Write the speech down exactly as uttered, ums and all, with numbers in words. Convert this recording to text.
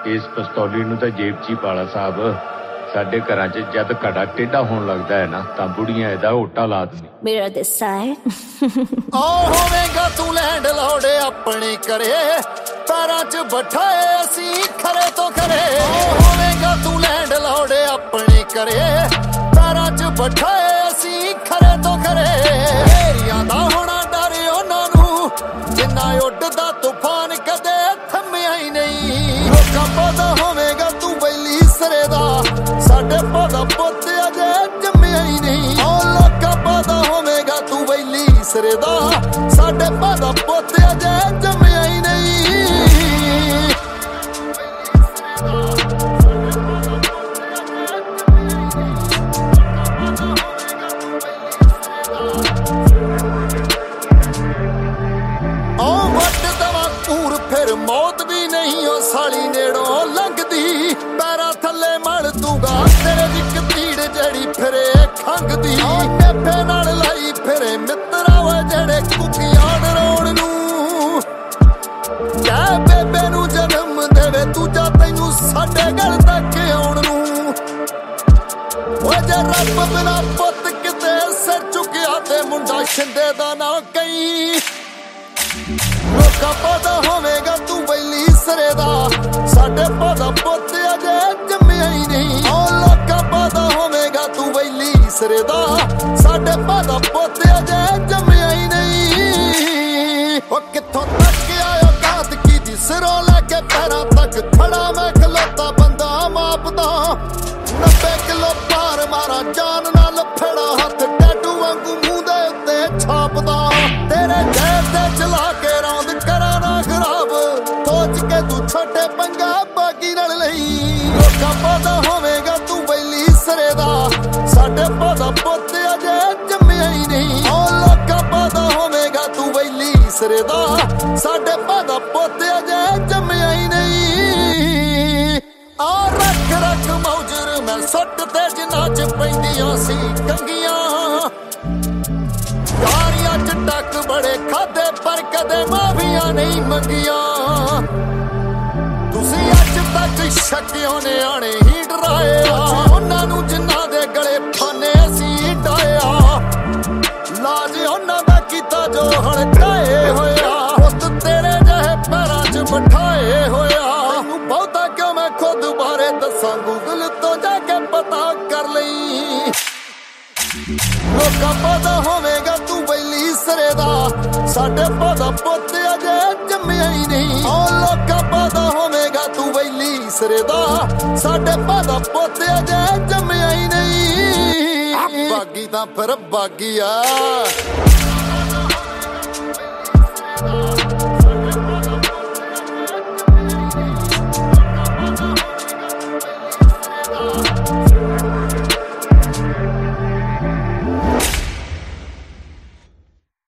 इस पिस्तौली नूं तां जेब च ही पाला साहब। साडे घरां च जद घड़ा टेढ़ा होण लगदा है ना तां बुढ़ियां इहदा ओटा ला दिंदी। मेरा दिस साइड आ होवेगा तू लैंड लौड़े अपने करे पैरां च बैठाए असीं खरे तो खरे। आ होवेगा तू लैंड लौड़े अपने करे पैरां च बैठाए असीं खरे तो खरे। हेरियां दा होना डर उन्हां नूं जिन्ना उड्डदा तूफान कदे थम्मिया ही नहीं। लोकां पता होवेगा तू बैली सरे दा साडे पता पुੱਤ अजे जम्मिया ही नहीं। ओ लोकां पता होवेगा तू बैली सरे दा साडे पता पुੱਤ अजे जम्मिया ही नहीं। ओ वट दवा कूर फिर मौत भी नहीं ओ साली नेड़ों लंघदी। पैरां थल्ले मल दूंगा तेरे जिक तीड़ जड़ी फिरे खंघदी। नेफे नाल लाई फिरे मित्रा वे जेड़े कुकियां डराउण नूं। कै बेबे नूं जन्म देवे दूजा तैनूं साडे गल तक आउण नूं। ओ जे रब बिना पुੱਤ किते सिर चुकिया ते मुंडा छिंदे दा ना कई। लोकां पता होवेगा तू बैली सरे दा साडे पता पुੱਤ अजे जम्मिया ही नहीं। ओ लोकां पता होवेगा तू बैली सरे दा साडे पता पुੱਤ अजे जम्मिया ही नहीं। ओ कित्थों तक आयो घात की दी सिरों लैके पैरां तक खड़ा मैं खलोता बंदा मापदा। नब्बे किलो पार मारा जान नाल फेड़ा हत्थ टैटू वांगू मूंह दे उत्ते छापदा। तेरे जैब दे चला के रौंद करा ना खराब सोच के तू छोटे पंगा बाकी नाल लई। लोकां पता होवेगा तू बैली सरे दा साडे पता पुੱਤ अजे जम्मिया ही नहीं। ओ लोकां पता होवेगा तू बैली सरे दा साडे पता पुੱਤ अजे जम्मिया ही नहीं। आ रख रख मौजर मैं सुट ते जिन्ना च पैंदियां सी कंगियां। यारियां च टक बड़े खादे पर कदे माफिया नहीं मंगियां। तुसी अज तक शक्यों ने आने ही डराए उन्हां नूं जिन्हां दे गले फाने असीं डाया। लाज उन्हां दा कीता जो हड़काए होया पुੱਤ तेरे जहे पैरां च बिठाए होया। तैनूं बहुता क्यों मैं खुद बारे दसां गूगल तो जाके पता कर लई। लोकां पता होवेगा तू बैली सरे दा साडे पता पुੱਤ अजे जम्मिया ही नहीं। ओ लोकां पता होवेगा तू बैली सरे दा साडे पता पुੱਤ अजे जम्मिया ही नहीं। बागी तां फिर बागी आ।